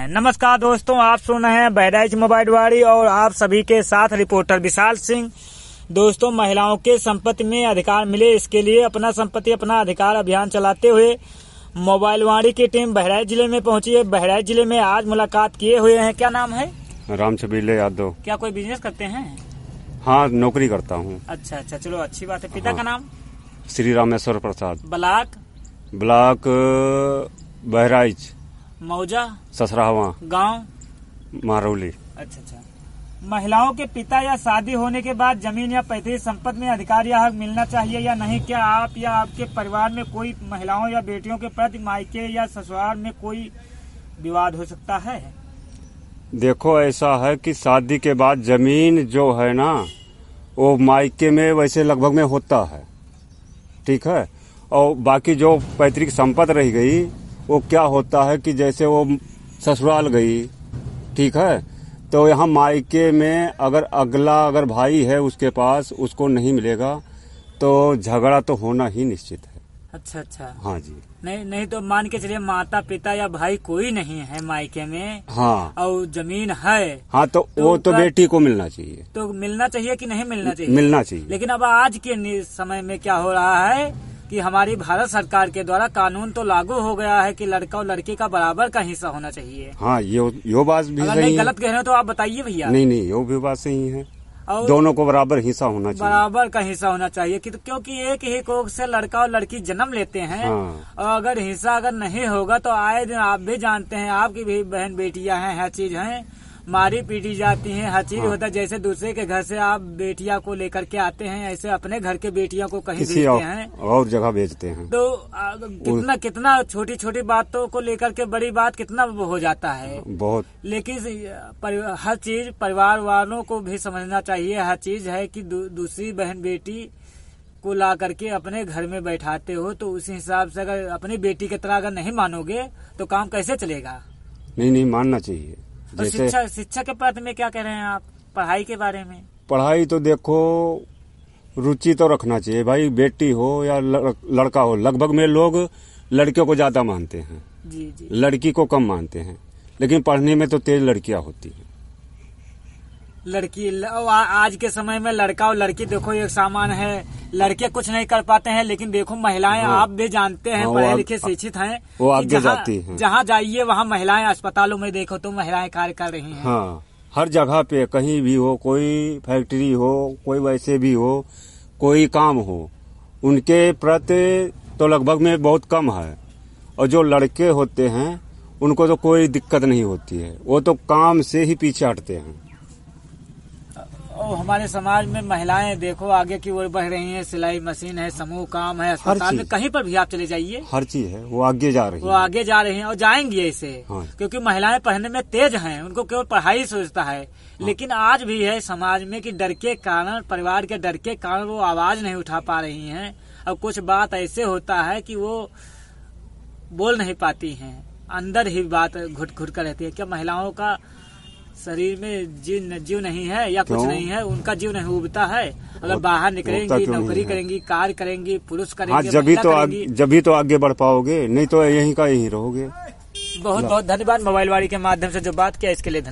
हैं। नमस्कार दोस्तों, आप सुन रहे हैं बहराइच मोबाइल वाड़ी और आप सभी के साथ रिपोर्टर विशाल सिंह। दोस्तों, महिलाओं के संपत्ति में अधिकार मिले, इसके लिए अपना संपत्ति अपना अधिकार अभियान चलाते हुए मोबाइल वाड़ी की टीम बहराइच जिले में पहुंची है। बहराइच जिले में आज मुलाकात किए हुए हैं। क्या नाम है? राम छबीले यादव। क्या कोई बिजनेस करते हैं? हाँ, नौकरी करता हूँ। अच्छा, चलो अच्छी बात है। पिता का नाम? श्री रामेश्वर प्रसाद। ब्लॉक बहराइच, मौजा, ससरावा, गांव मारौली। अच्छा। महिलाओं के पिता या शादी होने के बाद जमीन या पैतृक संपत्ति में अधिकार या हक मिलना चाहिए या नहीं? क्या आप या आपके परिवार में कोई महिलाओं या बेटियों के प्रति मायके या ससुराल में कोई विवाद हो सकता है? देखो, ऐसा है कि शादी के बाद जमीन जो है ना, वो मायके में वैसे लगभग में होता है, ठीक है। और बाकी जो पैतृक संपत्ति रह गई, वो क्या होता है कि जैसे वो ससुराल गई, ठीक है, तो यहाँ मायके में अगर भाई है उसके पास, उसको नहीं मिलेगा तो झगड़ा तो होना ही निश्चित है। अच्छा। हाँ जी। नहीं तो मान के चलिए माता पिता या भाई कोई नहीं है मायके में, हाँ, और जमीन है, हाँ, तो वो तो बेटी को मिलना चाहिए। तो मिलना चाहिए कि नहीं मिलना चाहिए? मिलना चाहिए। लेकिन अब आज के समय में क्या हो रहा है कि हमारी भारत सरकार के द्वारा कानून तो लागू हो गया है कि लड़का और लड़की का बराबर का हिस्सा होना चाहिए। हाँ, यो बात भी अगर सही नहीं है। गलत कह रहे हो तो आप बताइए भैया। नहीं, यो भी बात सही है। और दोनों को बराबर हिस्सा होना चाहिए। बराबर का हिस्सा होना चाहिए क्योंकि एक ही कोख से लड़का और लड़की जन्म लेते हैं। हाँ। और अगर हिस्सा नहीं होगा तो आए दिन आप भी जानते हैं, आपकी भी बहन बेटियां हैं, हर चीज हैं, मारी पीटी जाती हैं, हर चीज होता है। जैसे दूसरे के घर से आप बेटिया को लेकर के आते हैं, ऐसे अपने घर के बेटियों को कहीं भेजते हैं और जगह भेजते हैं। तो कितना छोटी छोटी बातों को लेकर के बड़ी बात कितना हो जाता है बहुत। लेकिन हर चीज परिवार वालों को भी समझना चाहिए। हर चीज है कि दूसरी बहन बेटी को ला करके अपने घर में बैठाते हो तो उसी हिसाब से अगर अपनी बेटी की तरह अगर नहीं मानोगे तो काम कैसे चलेगा? नहीं, मानना चाहिए। और शिक्षा के प्रति में क्या कह रहे हैं आप, पढ़ाई के बारे में? पढ़ाई तो देखो, रुचि तो रखना चाहिए भाई, बेटी हो या लड़का हो। लगभग में लोग लड़कियों को ज्यादा मानते हैं, जी। लड़की को कम मानते हैं, लेकिन पढ़ने में तो तेज लड़कियां होती हैं। आज के समय में लड़का और लड़की देखो एक सामान है। लड़के कुछ नहीं कर पाते हैं, लेकिन देखो महिलाएं, हाँ, आप भी जानते हैं, हाँ, पढ़े लिखे शिक्षित हैं, वो आगे जाती हैं। जहाँ जाइए वहाँ महिलाएं, अस्पतालों में देखो तो महिलाएं कार्य कर रही हैं। हाँ, हर जगह पे कहीं भी हो, कोई फैक्ट्री हो, कोई वैसे भी हो, कोई काम हो, उनके प्रति तो लगभग में बहुत कम है। और जो लड़के होते हैं उनको तो कोई दिक्कत नहीं होती है, वो तो काम से ही पीछे हटते हैं। और हमारे समाज में महिलाएं देखो आगे की ओर बढ़ रही हैं। सिलाई मशीन है, समूह काम है, अस्पताल में कहीं पर भी आप चले जाइए, हर चीज है, वो आगे जा रही है और जाएंगी ऐसे। हाँ। क्योंकि महिलाएं पढ़ने में तेज हैं, उनको केवल पढ़ाई सोचता है। हाँ। लेकिन आज भी है समाज में कि डर के कारण, परिवार के डर के कारण वो आवाज नहीं उठा पा रही हैं। और कुछ बात ऐसे होता है कि वो बोल नहीं पाती हैं, अंदर ही बात घुट कर रहती है। क्या महिलाओं का शरीर में जीव नहीं है या कुछ नहीं है? उनका जीव नहीं उबता है? अगर बाहर निकलेंगी, नौकरी करेंगी, कार्य करेंगी, पुरुष करेंगे, हाँ, जब तो आगे बढ़ पाओगे, नहीं तो यहीं का यहीं रहोगे। बहुत बहुत धन्यवाद मोबाइल वाड़ी के माध्यम से जो बात किया इसके लिए।